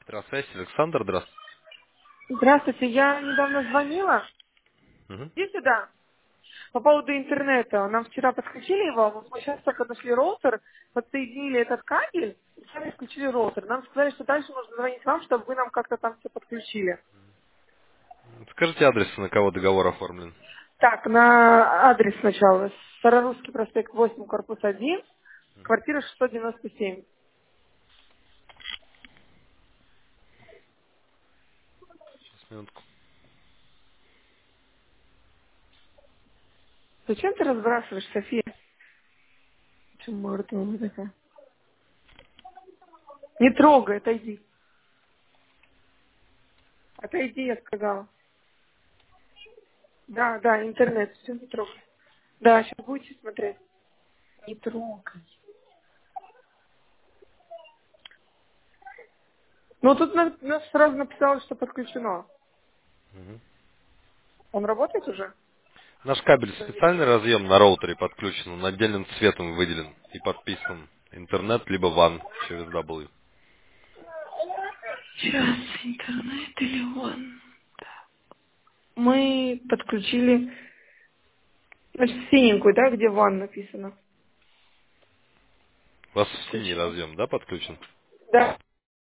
Здравствуйте, Александр, здравствуйте. Здравствуйте, я недавно звонила. Мгм. Иди сюда. По поводу интернета. Нам вчера подключили его, вот мы сейчас только нашли роутер, подсоединили этот кабель и сами включили роутер. Нам сказали, что дальше нужно звонить вам, чтобы вы нам как-то там все подключили. Скажите адрес, на кого договор оформлен. Так, на адрес сначала. Старорусский проспект 8, корпус 1, квартира 697. Сейчас, минутку. Зачем ты разбрасываешь, София? Почему мертвая такая? Не трогай, отойди. Отойди, я сказала. Да, да, интернет, все, не трогай. Да, сейчас будете смотреть. Не трогай. Ну, тут нас сразу написало, что подключено. Мгм. Он работает уже? Наш кабель специальный разъем на роутере подключен, он отдельным цветом выделен и подписан интернет либо WAN через W. Сейчас, интернет или он? Мы подключили, значит, синенькую, да, где ван написано. У вас синий Подключили. разъем, да, подключен? Да.